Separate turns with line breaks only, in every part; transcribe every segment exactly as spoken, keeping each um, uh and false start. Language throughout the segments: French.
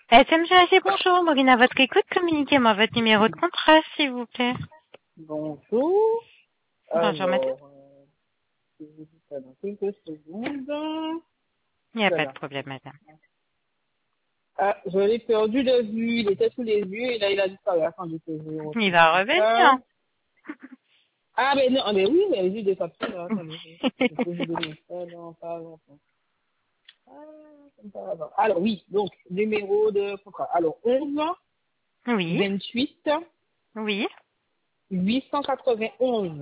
S M G A G, bonjour. Maureen à votre écoute. Communiquez-moi votre numéro de contrat, s'il vous plaît.
Bonjour.
Bonjour, madame.
Alors, euh, je vous dis ça dans quelques secondes.
Il n'y a pas
Voilà.
de problème, madame.
Ah, je l'ai perdu de vue. Il était sous les yeux et là, il a disparu. Attendez que je
Il
retrouve
va
tout
revenir.
ça. Ah, mais non, mais oui, mais j'ai des factures, là. Attendez. Je peux vous donner ça dans pas longtemps. Ah, comme par hasard. Alors, oui. Donc, numéro de contrat. Alors, onze,
Oui,
vingt-huit,
oui.
huit cent quatre-vingt-onze.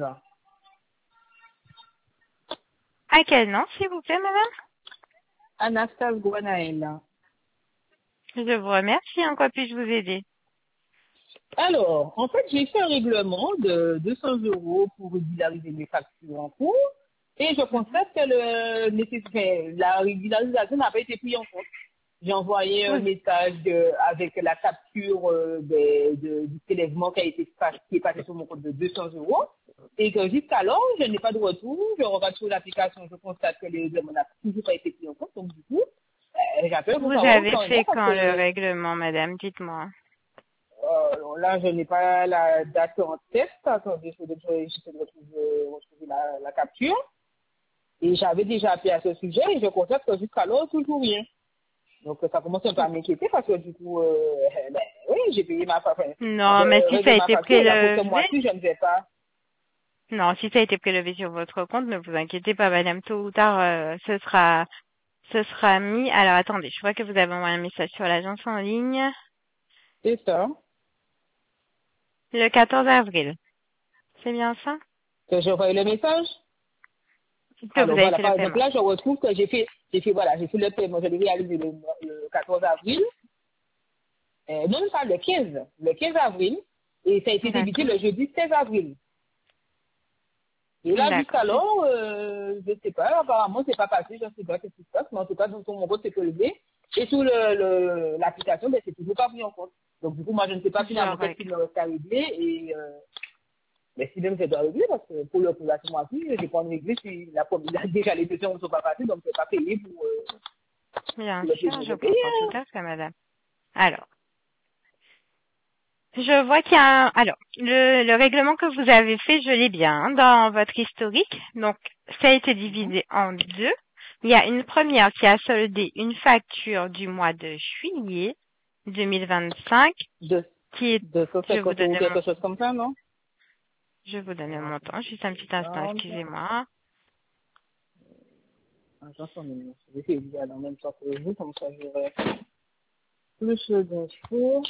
À quel nom, s'il vous plaît, madame?
Anastasia Guanaël.
Je vous remercie. En quoi puis-je vous aider?
Alors, en fait, j'ai fait un règlement de deux cents euros pour régulariser mes factures en cours et je constate que le, nécessaire- la régularisation n'a pas été prise en compte. J'ai envoyé un
Vous,
message de- avec la capture euh, des- de- du prélèvement qui a été fa- qui est passé sur mon compte de deux cents euros et que jusqu'alors, je n'ai pas de retour. Je regarde sur l'application, je constate que le règlement n'a toujours pas été pris en compte. Donc, du coup, euh, j'appelle
vous
pour savoir où
avez
ça en est
fait
parce
quand le
que
règlement, madame? Dites-moi.
euh, alors là, je n'ai pas la date en tête. Attendez, je vais j'essaie de retrouver, retrouver la, la capture. Et j'avais déjà appelé à ce sujet et je constate que jusqu'alors, toujours rien. Donc ça commence un peu à m'inquiéter parce que du coup, euh, ben, oui, j'ai payé ma facture.
Non, mais
J'ai
si ça
réglé
a
ma
été
facture et là, pour ce
prélevé,
mois-ci, je ne vais pas.
non, si ça a été prélevé sur votre compte, ne vous inquiétez pas, madame. Tôt ou tard, euh, ce sera, ce sera mis. Alors, attendez, je vois que vous avez envoyé un message sur l'agence en ligne
C'est ça.
le quatorze avril. C'est bien ça?
Que j'ai envoyé le message.
Que vous
Alors
avez
voilà,
fait le
par exemple,
paiement.
là, je retrouve que j'ai fait, j'ai fait, voilà, j'ai fait le paiement, je l'ai réalisé le, le quatorze avril. Euh, non, pas le quinze, le quinze avril, et ça a été débité
D'accord.
le jeudi seize avril. Et là,
D'accord. C'est-
jusqu'alors, euh, je ne sais pas, apparemment, c'est pas passé, je ne sais pas ce qui se passe, mais en tout cas, sur mon compte, c'est prélevé. Et sur le, le, l'application, ben, c'est toujours pas pris en compte. Donc, du coup, moi, je ne sais pas
Je
finalement qu'est-ce
règle.
qu'il me reste à régler, et, euh, mais si même je dois régler, parce que pour le, pour la mois-ci, je n'ai pas réglé si la première, déjà les deux ne sont pas passées, donc je ne vais pas payer pour, euh,
Bien
pour le
sûr,
paiement
je
de payer,
comprends tout
hein.
à fait, madame. Alors, je vois qu'il y a un... Alors, le, le règlement que vous avez fait, je l'ai bien hein, dans votre historique. Donc, ça a été
Mhm.
divisé en deux. Il y a une première qui a soldé une facture du mois de juillet deux mille vingt-cinq
De,
qui est...
de
Je vais vous
cinquante euros,
donner mon...
quelque chose comme ça, non?
Je vais vous donner
Alors,
mon
attends,
temps. Juste un petit
je
instant,
regarde.
excusez-moi.
Attention, mais je vais essayer de dire en même temps que vous, comme ça, j'aurai plus d'infos.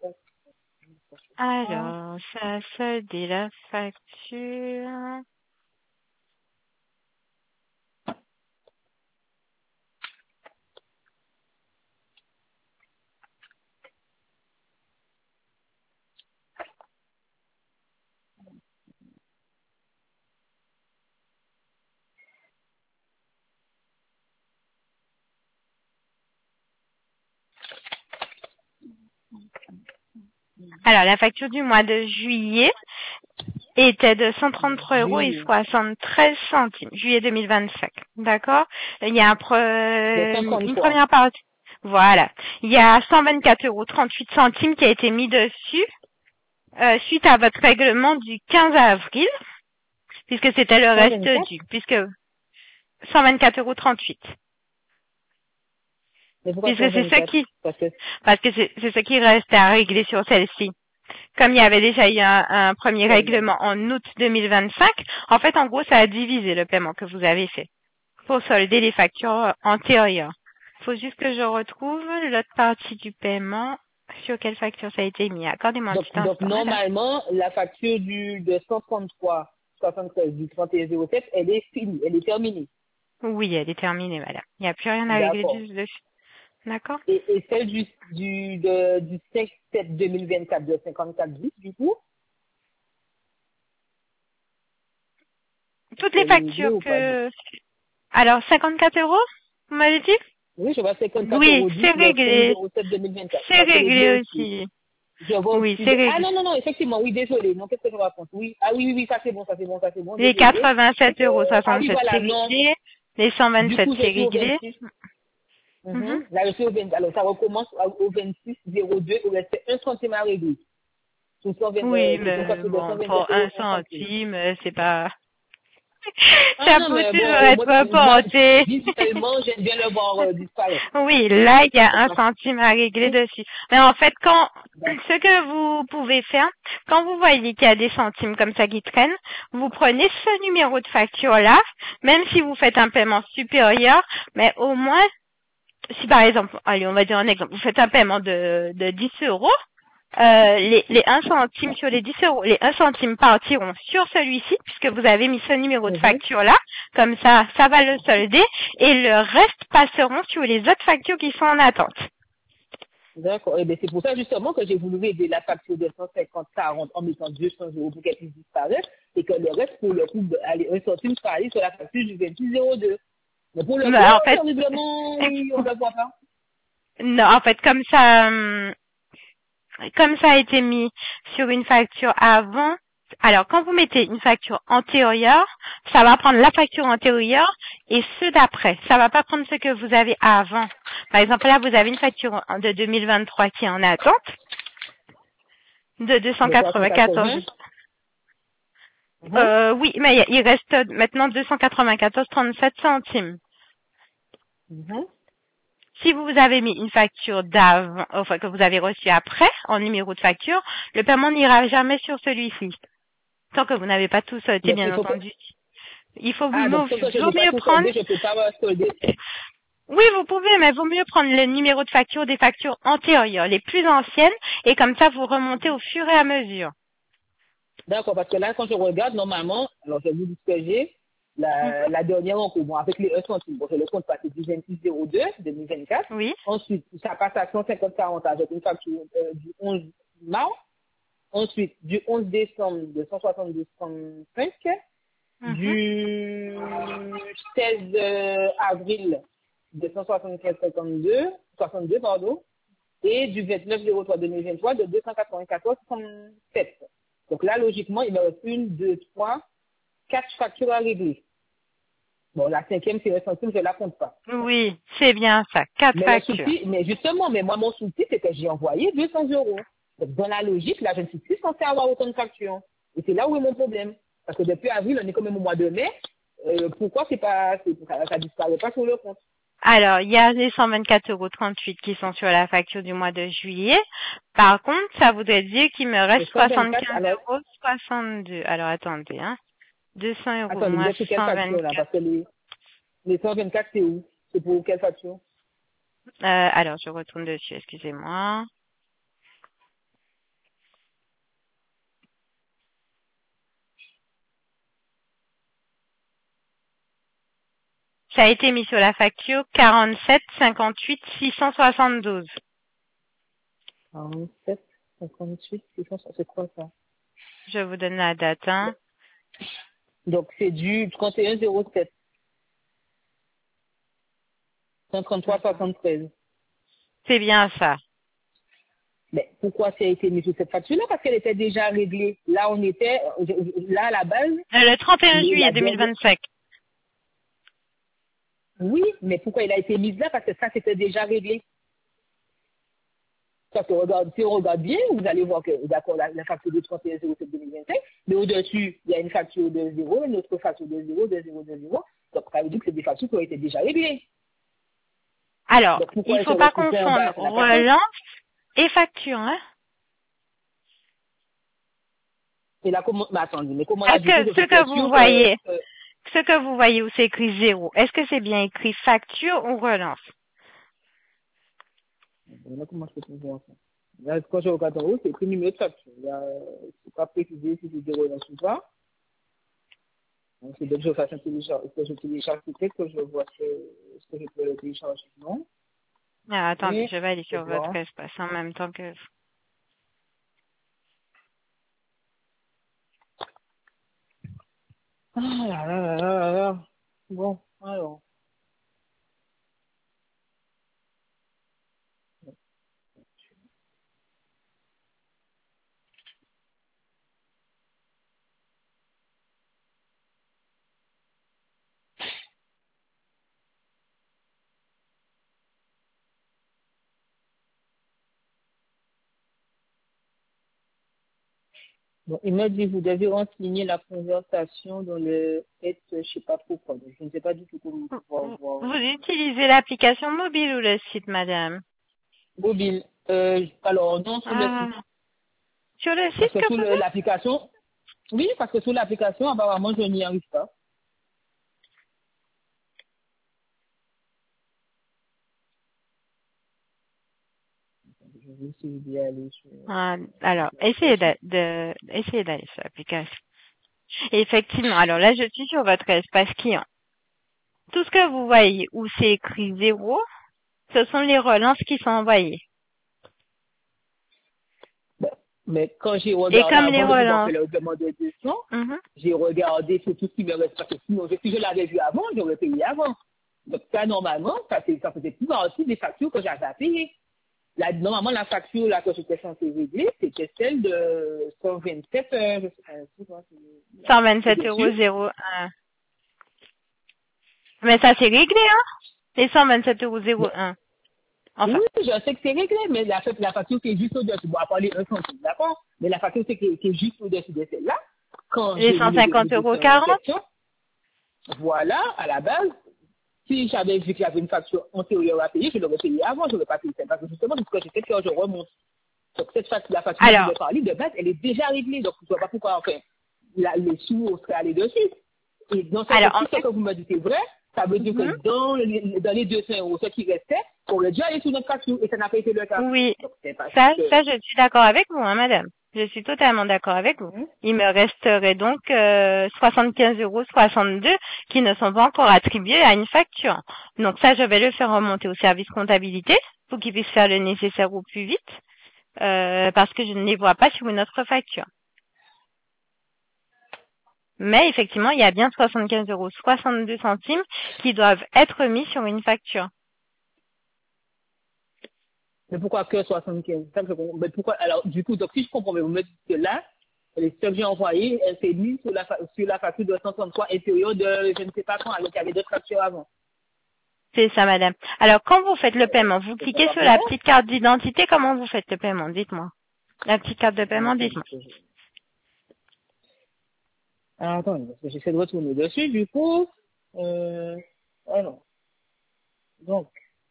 Alors, ça a soldé la facture. Alors, la facture du mois de juillet était de cent trente-trois euros et
Juillet.
soixante-treize centimes, juillet deux mille vingt-cinq. D'accord? Il y a un
De
pre- une
cinquante-trois.
première partie. Voilà. Il y a cent vingt-quatre euros trente-huit centimes qui a été mis dessus euh, suite à votre règlement du quinze avril, puisque c'était le
cent
reste
vingt-quatre?
dû, puisque cent vingt-quatre euros trente-huit.
Mais pourquoi
Puisque c'est ce
cent vingt-quatre?
qui,
Parce que,
parce que c'est c'est ce qui reste à régler sur celle-ci. Comme il y avait déjà eu un, un premier
très bien.
règlement en août deux mille vingt-cinq, en fait, en gros, ça a divisé le paiement que vous avez fait pour solder les factures antérieures. Il faut juste que je retrouve l'autre partie du paiement. Sur quelle facture ça a été mis? Accordez-moi un
Donc,
petit
donc,
instant, madame.
normalement, la facture du, de cent trente-trois soixante-treize du trente et un zéro sept, elle est finie, elle est terminée.
Oui, elle est terminée, madame. Il n'y a plus rien à régler
D'accord.
du- dessus. D'accord?
Et, et celle du, du, de, du cinq sept deux mille vingt-quatre de cinquante-quatre dix, du coup,
Toutes les
elle est réglée
factures
ou pas?
que... Alors, cinquante-quatre euros, vous m'avez dit?
Oui, je vois cinquante-quatre
Oui,
euros dix
c'est
le cinq
réglé.
zéro sept deux mille vingt-quatre.
C'est
Ça, c'est réglé
réglé
aussi.
aussi.
Je vois
Oui,
aussi.
c'est
le- Ah
réglé.
non, non, non, effectivement, oui, désolé. Non, qu'est-ce que je raconte? Oui, ah oui, oui, oui, ça c'est bon, ça c'est bon, ça c'est bon,
Les
désolé.
quatre-vingt-sept euros
Euh, ah oui,
soixante-sept, c'est
voilà, non.
réglé. Les cent
Du
vingt-sept,
coup,
c'est
j'ai tout au
réglé.
vingt-six.
Mhm.
Mhm. Là, je suis au vingt, alors ça recommence au vingt-six zéro deux, il reste un centime à régler. Sur cent vingt,
Oui,
euh, c'est une
mais
facture de
bon, pour
cent vingt-sept
un
euros, un centime.
centime, euh, c'est pas...
Ah
Ça
non,
peut
mais bon,
toujours
au
être
moins, moi,
reporté.
visuellement, j'aime bien le voir euh, disparaître.
Oui, là, il y a un
D'accord.
centime à régler dessus. Mais en fait, quand ce que vous pouvez faire, quand vous voyez qu'il y a des centimes comme ça qui traînent, vous prenez ce numéro de facture-là, même si vous faites un paiement supérieur, mais au moins, si par exemple, allez, on va dire un exemple, vous faites un paiement de, de dix euros, euh, les, les un centime sur les dix euros, les un centime partiront sur celui-ci, puisque vous avez mis ce numéro de
Mhm.
facture-là. Comme ça, ça va le solder, et le reste passeront sur les autres factures qui sont en attente.
D'accord. Et bien, c'est pour ça, justement, que j'ai voulu aider la facture de cent cinquante quarante en mettant deux cents euros pour qu'elle puisse disparaître et que le reste, pour le coup, allez, un centime sera allé sur la facture du vingt-six zéro deux. Mais pour le
Mais
coup,
en fait,
terriblement, oui, on ne le voit pas.
non, en fait, comme ça, hum, comme ça a été mis sur une facture avant, alors quand vous mettez une facture antérieure, ça va prendre la facture antérieure et ceux d'après. Ça va pas prendre ce que vous avez avant. Par exemple, là, vous avez une facture de deux mille vingt-trois qui est en attente de
De trois cent
deux cent quatre-vingt-quatorze.
quatre-vingts. Mhm.
Euh, oui, mais il reste maintenant deux cent quatre-vingt-quatorze virgule trente-sept centimes.
Mhm.
Si vous avez mis une facture d'avant, enfin que vous avez reçue après, en numéro de facture, le paiement n'ira jamais sur celui-ci. Tant que vous n'avez pas tout sauté,
Donc, il
bien
faut que,
entendu. Il faut
ah,
mieux,
donc, tant que je
vaut
n'ai pas
mieux
tout
prendre,
soldé, je ne peux pas solder.
oui, vous pouvez, mais vaut mieux prendre le numéro de facture des factures antérieures, les plus anciennes, et comme ça, vous remontez au fur et à mesure.
D'accord, parce que là, quand je regarde, normalement, alors je vous dis ce que j'ai,
Mhm.
la, la dernière encours, bon, avec les un centime, bon, je le compte passer du vingt-six zéro deux deux mille vingt-quatre.
Oui.
Ensuite, ça passe à cent cinquante quarante avec une facture euh, du onze mars. Ensuite, du onze décembre de cent soixante-deux virgule trente-cinq.
Mhm.
Du seize euh, avril de cent soixante-quinze virgule cinquante-deux, soixante-deux, pardon, et du vingt-neuf zéro trois deux mille vingt-trois de deux cent quatre-vingt-quatorze virgule sept. Donc là, logiquement, il me reste une, deux, trois, quatre factures à régler. Bon, la cinquième, c'est un centime, je ne la compte pas.
Oui, c'est bien ça. Quatre
Mais le
factures.
souci, mais justement, mais moi, mon souci, c'est que j'ai envoyé deux cents euros. Donc, dans la logique, là, je ne suis plus censée avoir autant de factures. Et c'est là où est mon problème. Parce que depuis avril, on est quand même au mois de mai. Euh, pourquoi c'est pas, c'est, ça, ça disparaît pas sur le compte?
Alors, il y a les cent vingt-quatre euros trente-huit qui sont sur la facture du mois de juillet. Par contre, ça voudrait dire qu'il me reste
C'est cent vingt-quatre,
soixante-quinze
alors,
euros soixante-deux. Alors, attendez, hein. deux cents euros
attendez, vous
moins
êtes sur quelle facture, là?
cent vingt-quatre.
Parce que les, les cent vingt-quatre, c'est où? C'est pour quelle facture?
Euh, alors, je retourne dessus, excusez-moi. Ça a été mis sur la facture quarante-sept cinquante-huit six cent soixante-douze.
quarante-sept, cinquante-huit, six cents, c'est quoi ça?
Je vous donne la date, hein.
Donc, c'est du trente et un zéro sept, cent trente-trois soixante-treize.
C'est bien ça.
Mais pourquoi ça a été mis sur cette facture-là? Parce qu'elle était déjà réglée. Là, on était, euh, je- là, à la base,
Euh, Le trente et un
le-
juillet
la dernière.
deux mille vingt-cinq.
Oui, mais pourquoi il a été mis là? Parce que ça, c'était déjà réglé. Parce que regarde, si on regarde bien, vous allez voir que, d'accord, la, la facture de trente et un zéro sept deux mille vingt-cinq, mais au-dessus, il y a une facture de zéro, une autre facture de zéro, de zéro, de zéro. Donc, ça veut dire que c'est des factures qui ont été déjà réglées.
Alors,
Donc, pourquoi
il
elles se
faut pas
retrouvent pas en
confondre
bas? Ça n'a pas de sens.
relance et facture, hein.
Et là, comment, mais attendez, mais comment là,
Est-ce
du coup,
que
que
ce
je
que
sois
vous
sûr que,
voyez,
que
ce que vous voyez où c'est écrit zéro, est-ce que c'est bien écrit facture ou relance?
là, comment je peux trouver ça? Là, quand je regarde en haut, c'est écrit numéro de facture. Il y a, c'est pas précisé si c'est des relances ou pas. Donc, c'est dès que je fasse un télécharge, que je télécharge le texte, que je vois ce, ce que je peux le télécharger. Non?
Ah, attendez,
Et,
je vais aller
je
sur votre
vois.
espace en même temps que...
Ah là là là là là là. Bon, alors. Donc, il m'a dit, vous devez renseigner la conversation dans le être, je sais pas trop quoi. Donc, je ne sais pas du tout comment pouvoir
Vous
voir.
vous utilisez l'application mobile ou le site, madame?
Mobile. Euh, alors, non, sur le
Ah,
site.
sur le
Parce
site
que
que
sur
vous
le-
êtes?
l'application, oui, parce que sur l'application, apparemment, je n'y arrive pas. Je vais essayer d'y aller sur
Ah, alors, essayez
l'application.
de, de- essayez d'aller sur l'application. Effectivement, alors là, je suis sur votre espace client. Tout ce que vous voyez où c'est écrit zéro, ce sont les relances qui sont envoyées.
Bon. Mais quand j'ai
Et
regardé
comme les
avant de pouvoir faire
relances,
le paiement de deux cents,
mhm.
j'ai regardé sur tout ce qui me reste. Parce que sinon, si je l'avais vu avant, j'aurais payé avant. Donc, ça, normalement, ça, c'est- ça faisait plus partie des factures que j'avais à payer. La, normalement, la facture là, que j'étais censée régler, c'était celle de cent vingt-sept, euh, je sais pas, c'est quoi, c'est-
cent
c'est
vingt-sept euros
dessus.
zéro un. Mais ça c'est réglé, hein? Les cent vingt-sept euros zéro
Mais,
un.
oui,
Enfin,
je sais que c'est réglé, mais la, la facture qui est juste au-dessus, bon, à part les un centime, d'accord? Mais la facture qui est, qui est juste au-dessus de celle-là, quand
les
j'ai vu
cent
le, le
cinquante euros
dossier en
quarante.
question, voilà, à la base, si j'avais vu qu'il y avait une facture antérieure à payer, je l'aurais payé avant, je n'aurais pas payé ça. Parce que justement, c'est ce que j'ai fait quand je remonte. Donc, cette facture, la facture dont je
Alors,
vais parler, de base, elle est déjà réglée. Donc, je ne vois pas pourquoi, enfin, la- les sous seraient allés dessus. Et dans ce
alors en
cas-ci, ce
fait,
que vous me dites est vrai, ça veut dire que
mhm.
dans les, dans les deux cents euros, ce qui restait, on aurait déjà allé sur notre facture et ça n'a pas été le cas.
Oui,
Donc, c'est parce
ça,
que,
ça, je suis d'accord avec vous, hein, madame. Je suis totalement d'accord avec vous.
hein,
Il me resterait donc euh, soixante-quinze euros soixante-deux qui ne sont pas encore attribués à une facture. Donc ça, je vais le faire remonter au service comptabilité pour qu'ils puissent faire le nécessaire au plus vite, euh, parce que je ne les vois pas sur une autre facture. Mais effectivement, il y a bien soixante-quinze euros soixante-deux centimes qui doivent être mis sur une facture.
mais pourquoi que soixante-quinze? C'est ça que je comprends. Mais pourquoi, alors, du coup, donc, si je comprends bien, vous me dites que là, les stocks que j'ai envoyés, elle s'est mise sur la, fa- sur la facture de cent trente-trois intérieure de, je ne sais pas quand, alors qu'il y avait d'autres factures avant.
C'est ça, madame. Alors, quand vous faites le paiement, vous
Je ne
cliquez
pas
sur la
bizarre.
petite carte d'identité. Comment vous faites le paiement? Dites-moi. La petite carte de
Ah,
paiement,
attends,
dites-moi.
parce que je- ah, attends, parce que j'essaie de retourner dessus, du coup, euh, ah non. Donc,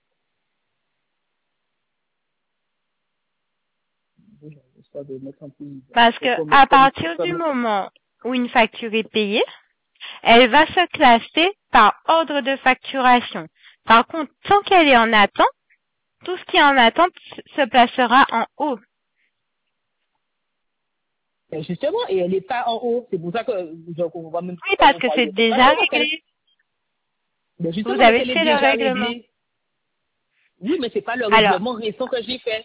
j'essaie de mettre un peu,
Parce
c'est
que
comme,
à
comme,
partir du
comme,
moment où une facture est payée, elle va se classer par ordre de facturation. Par contre, tant qu'elle est en attente, tout ce qui est en attente se placera en haut.
mais justement, et elle n'est pas en haut. C'est pour ça que, je comprends même
Oui,
pourquoi
parce
vous
que
parlez
c'est
de cette
déjà
façon, parce qu'elle,
réglé.
mais
Vous
justement, mais
avez
elle est
fait le
déjà
règlement.
réglée. Oui, mais c'est pas le
Alors,
règlement récent que j'ai fait.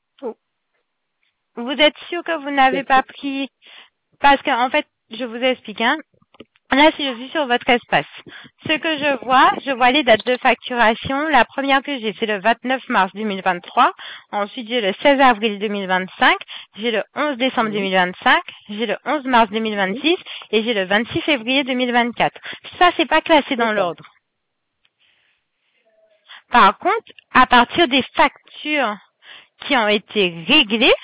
vous êtes sûr que vous n'avez
C'est-
pas
c'est-
pris... Parce qu'en fait, je vous explique, hein. Là, si je suis sur votre espace, ce que je vois, je vois les dates de facturation. La première que j'ai, c'est le vingt-neuf mars deux mille vingt-trois. Ensuite, j'ai le seize avril deux mille vingt-cinq. J'ai le onze décembre
Oui,
deux mille vingt-cinq. J'ai le onze mars
oui,
deux mille vingt-six. Et j'ai le vingt-six février deux mille vingt-quatre. Ça, c'est pas classé dans
c'est ça.
l'ordre. Par contre, à partir des factures qui ont été réglées,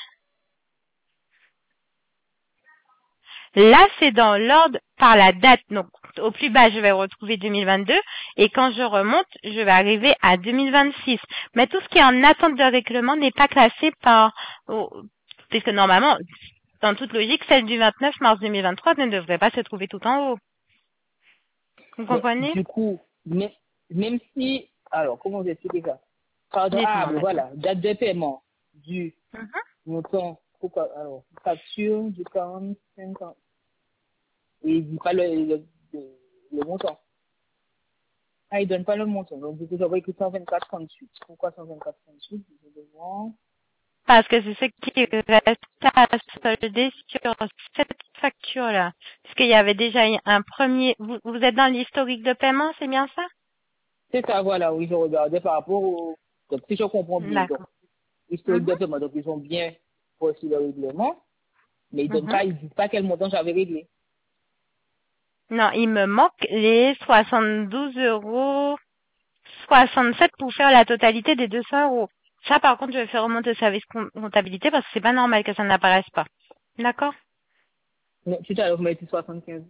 là, c'est dans l'ordre par la date. Donc, au plus bas, je vais retrouver deux mille vingt-deux. Et quand je remonte, je vais arriver à deux mille vingt-six. Mais tout ce qui est en attente de règlement n'est pas classé par... oh, puisque normalement, dans toute logique, celle du vingt-neuf mars deux mille vingt-trois ne devrait pas se trouver tout en haut. Vous
Mais,
comprenez?
du coup, mais, même si, alors, comment vous expliquer ça? Pardon, ah,
Dites-moi,
mais
madame.
voilà, date de paiement du
Mhm.
montant, pourquoi, alors, facture du quarante, cinquante, et il dit pas le, le, le, le montant. Ah, il donne pas le montant. Donc, du coup, j'aurais écrit cent vingt-quatre trente-huit. Pourquoi cent vingt-quatre trente-huit? Je vais voir.
Parce que c'est ce qui reste à solder sur cette facture-là. Parce qu'il y avait déjà un premier... Vous, vous êtes dans l'historique de paiement, c'est bien ça?
C'est ça, voilà, oui, je regardais par rapport au, donc, si je comprends bien, donc,
D'accord.
historique
Mhm.
de paiement, donc, ils ont bien reçu le règlement, mais ils donnent
Mhm.
pas, ils disent pas quel montant j'avais réglé.
Non, il me manque les soixante-douze euros soixante-sept pour faire la totalité des deux cents euros. Ça, par contre, je vais faire remonter au service com- comptabilité parce que c'est pas normal que ça n'apparaisse pas. D'accord?
Non, tout à l'heure, vous m'avez dit soixante-quinze.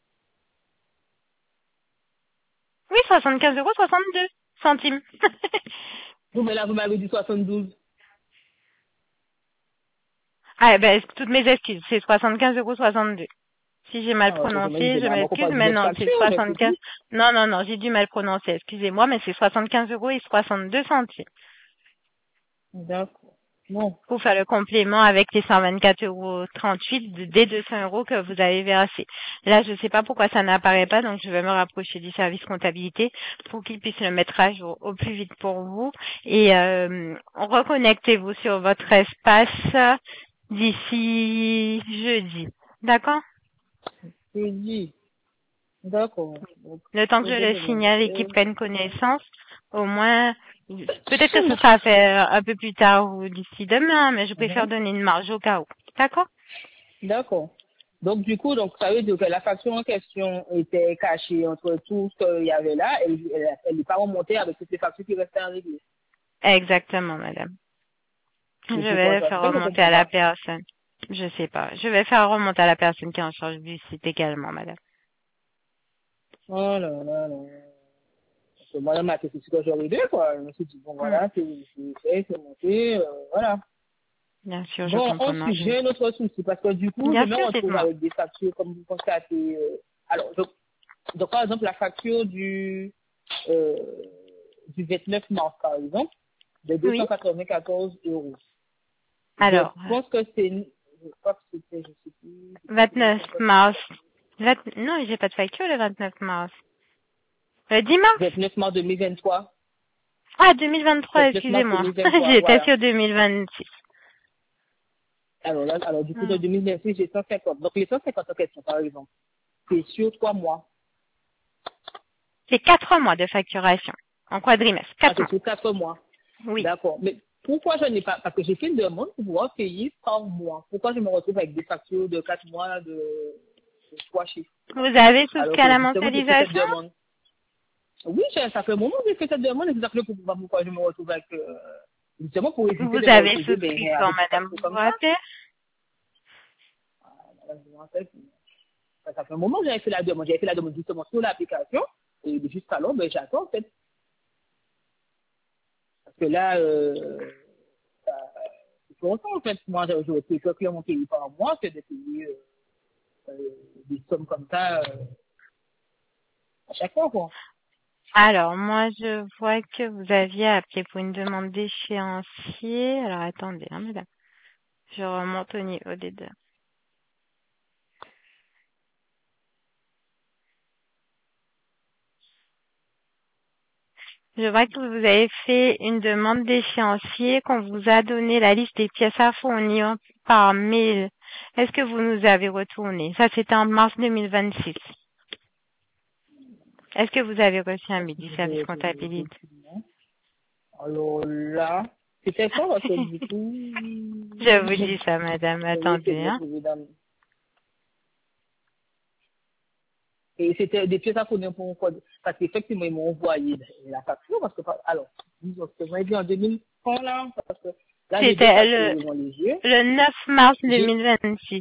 Oui, soixante-quinze euros soixante-deux centimes.
Vous, mais là, vous m'avez dit soixante-douze.
Ah, ben, toutes mes excuses, c'est soixante-quinze euros soixante-deux. Si j'ai mal
Ah, ok, je me
prononcé,
disais,
je
mais à moi, qu'on
m'excuse,
parle
mais
d'une autre
non, c'est
facture, mais c'est
soixante-quinze.
tout.
Non, non, non, j'ai dû mal prononcer, excusez-moi, mais c'est soixante-quinze euros et soixante-deux centimes.
D'accord. Non.
Pour faire le complément avec les cent vingt-quatre euros trente-huit de- des deux cents euros que vous avez versés. Là, je ne sais pas pourquoi ça n'apparaît pas, donc je vais me rapprocher du service comptabilité pour qu'ils puissent le mettre à jour au plus vite pour vous. Et euh, reconnectez-vous sur votre espace d'ici jeudi. D'accord?
C'est dit. D'accord. Donc,
Le temps que
c'est
je
bon,
le
c'est bon.
signale et qu'ils
Euh,
prennent connaissance, au moins, peut-être que ce sera fait un peu plus tard ou d'ici demain, mais je préfère
mhm.
donner une marge au cas où. D'accord?
D'accord. Donc, du coup, donc, ça veut dire que la facture en question était cachée entre tout ce qu'il y avait là, et elle n'est pas remontée avec toutes les factures qui restaient en régler.
Exactement, madame. Je
Et pourquoi
vais
ça?
faire
C'est ça que je
remonter
comprends
à la
pas.
personne. Je sais pas. Je vais faire remonter à la personne qui est en charge du site également, madame.
Oh là là là. Parce que moi, dans ma tête, c'est ce que j'aurais dit, quoi. Je me suis dit, bon,
Hmm.
voilà, c'est c'est fait, c'est monté, euh, voilà.
Bien sûr, je
Bon,
comprends. Non,
ensuite,
je...
j'ai un autre souci, parce que du coup, je
Bien
me
sûr,
retrouve
dites-moi.
avec des factures, comme vous constatez. Euh, alors, donc, donc, par exemple, la facture du, euh, du vingt-neuf mars, par exemple, de deux
Oui.
cent quatre-vingt-quatorze euros. Je
Alors,
pense que c'est, je crois que c'était, je sais plus, je crois que c'était
vingt-neuf
deux cent quatre-vingt-quatorze.
mars. vingt... Non, j'ai pas de facture le vingt-neuf mars. Le dix mars?
vingt-neuf mars deux mille vingt-trois.
Ah, deux mille vingt-trois,
vingt-neuf mars
excusez-moi.
deux mille vingt-trois,
J'étais
voilà.
sur deux mille vingt-six.
Alors là, alors du coup, de
Hmm.
deux mille vingt-six, j'ai cent cinquante. Donc, les cent cinquante en question, par exemple, c'est sur trois mois.
C'est quatre mois de facturation. En quadrimestre.
Ah,
Quatre
c'est
mois.
sur quatre mois.
Oui.
D'accord. Mais pourquoi je n'ai pas, parce que j'ai fait une demande pour pouvoir payer par mois. Pourquoi je me retrouve avec des factures de quatre mois de, de trois chiffres?
Vous avez
Alors
souscrit à
que
la
justement, j'ai fait cette
mensualisation?
demande. Oui, ça ça fait un moment que j'ai fait cette demande, et c'est exactement pourquoi, pourquoi je me retrouve avec, euh, justement pour éviter
Vous
de me
avez
retrouver,
souscrit
ben,
quand,
avec des
madame?
factures
Vous vous
comme ça.
rappelez?
Ah, madame, je me rappelle, ça, ça fait un moment que j'avais fait la demande. J'avais fait la demande justement sur l'application, et jusqu'à là, ben, j'attends, en fait. Parce que là, euh, ça, c'est trop longtemps, en fait. Moi, je, je préfère que mon pays par mois que de payer, euh, euh, des sommes comme ça, euh, à chaque fois, quoi.
Alors, moi, je vois que vous aviez appelé pour une demande d'échéancier. Alors, attendez, hein, madame. Je remonte au niveau des deux. Je vois que vous avez fait une demande d'échéancier, qu'on vous a donné la liste des pièces à fournir par mail. Est-ce que vous nous avez retourné? Ça, c'était en mars deux mille vingt-six. Est-ce que vous avez reçu un mail du
Je
service
vais, je vais,
comptabilité?
effectivement. Alors là, c'était quoi, parce que du coup,
Je vous dis ça, madame.
je vais essayer
Attendez,
de
hein.
retrouver dans... Et c'était des pièces à fournir pour quoi? Parce qu'effectivement, ils m'ont envoyé la facture, parce que, alors, disons que moi, dit en deux mille, quand là, parce que là, j'ai deux
C'était
factures
le,
devant les yeux.
le neuf mars
J'ai,
deux mille vingt-six.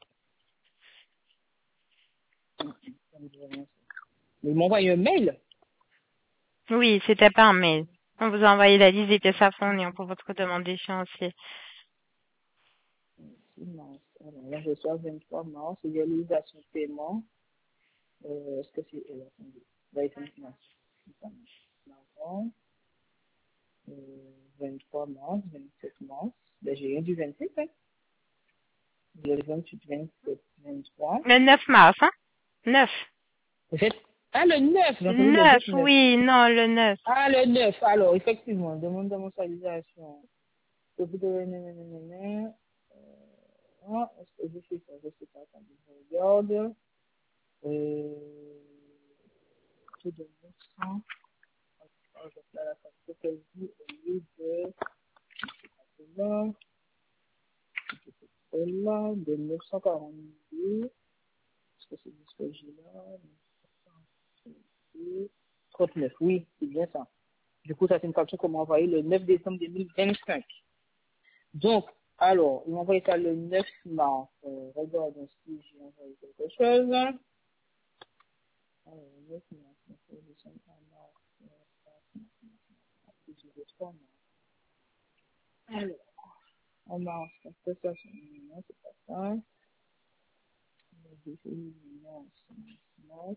ils m'ont envoyé un mail.
Oui, c'était par mail. On vous a envoyé la liste des pièces à fournir pour votre demande d'échéancier.
six mars. Alors là, je suis à vingt-trois mars, réalisation de paiement. Euh, est-ce que c'est, euh, attendez, là, c'est cinq mars. D'accord. Euh, vingt-trois mars, vingt-sept mars. Ben, j'ai rien du vingt-six, hein. J'ai le vingt-huit, vingt-sept, vingt-trois.
Le neuf mars, hein? neuf.
J'ai- Ah, le neuf, j'ai entendu le
neuf,
vingt-neuf.
oui, non, le neuf.
Ah, le neuf, alors, effectivement, demande de mensualisation. Au bout de... Ah, est-ce que je sais ça? Je sais pas, attendez, je regarde. Euh, tout de neuf cents. Alors, je fais la facture qu'elle dit au lieu de... C'est là, c'est là, de neuf cent quarante-deux. Est-ce que c'est ce que j'ai là? trente-neuf, oui, c'est bien ça. Du coup, ça, c'est une facture qu'on m'a envoyée le neuf décembre deux mille vingt-cinq. Donc, Alors, ils m'ont envoyé ça le neuf mars. Euh, regardons si j'ai envoyé quelque chose. Alors, le neuf mars, le cinq mars, le trois mars. Alors, en mars, parce que ça, c'est non, c'est pas ça. Le deux février, non, c'est mars.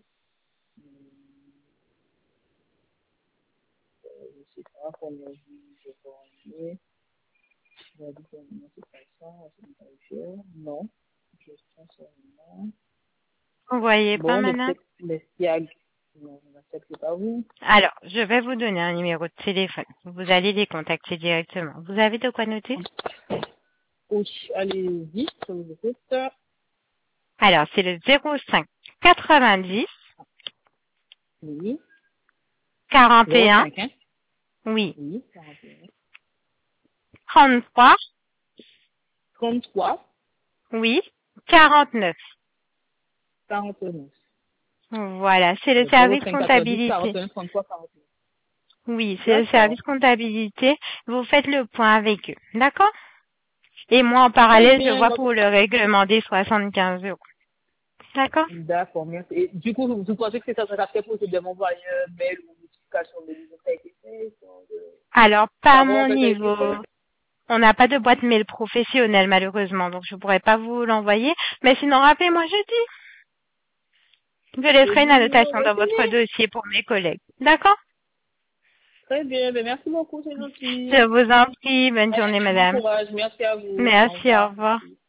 Euh, je sais pas, combien de jours je peux enlever. Je vais dire que non, c'est pas ça, c'est pas cher. Non, je pense que non.
Vous voyez pas,
Bon, mais
madame?
peut-être le SIAG, non, peut-être que c'est pas vous.
Alors, je vais vous donner un numéro de téléphone. Vous allez les contacter directement. Vous avez de quoi noter?
Oui, allez-y, je vous écoute.
Alors, c'est le zéro cinq quatre-vingt-dix
Oui,
quarante et un,
zéro cinq, hein?
oui,
Oui, quarante et un.
trente-trois,
trente-trois,
oui, quarante-neuf.
quarante-neuf.
Voilà, c'est le
Donc, zéro
service
cinq quatre-vingt-dix,
comptabilité.
quarante et un, trente-trois, quarante-neuf.
Oui, c'est le
D'accord.
service comptabilité. Vous faites le point avec eux. D'accord? Et moi, en
Très
parallèle, je
bien,
vois
donc,
pour le règlement des soixante-quinze euros. D'accord?
d'accord, merci. Et du coup, vous, vous pensez que ça serait très possible de m'envoyer un mail ou une notification de l'usine qui a été fait, de
Alors, pas à
savoir
mon
que ça a été
niveau.
fait?
On n'a pas de boîte mail professionnelle, malheureusement, donc je pourrais pas vous l'envoyer. Mais sinon, rappelez-moi jeudi. Je
Eh
laisserai une
bien, je
annotation
vais
dans votre
essayer.
dossier pour mes collègues. D'accord?
Très bien, ben merci beaucoup, c'est gentil.
Je vous en prie. Bonne journée,
Allez, bon
madame.
courage, merci à vous. Au
Merci, au
revoir,
revoir.
merci.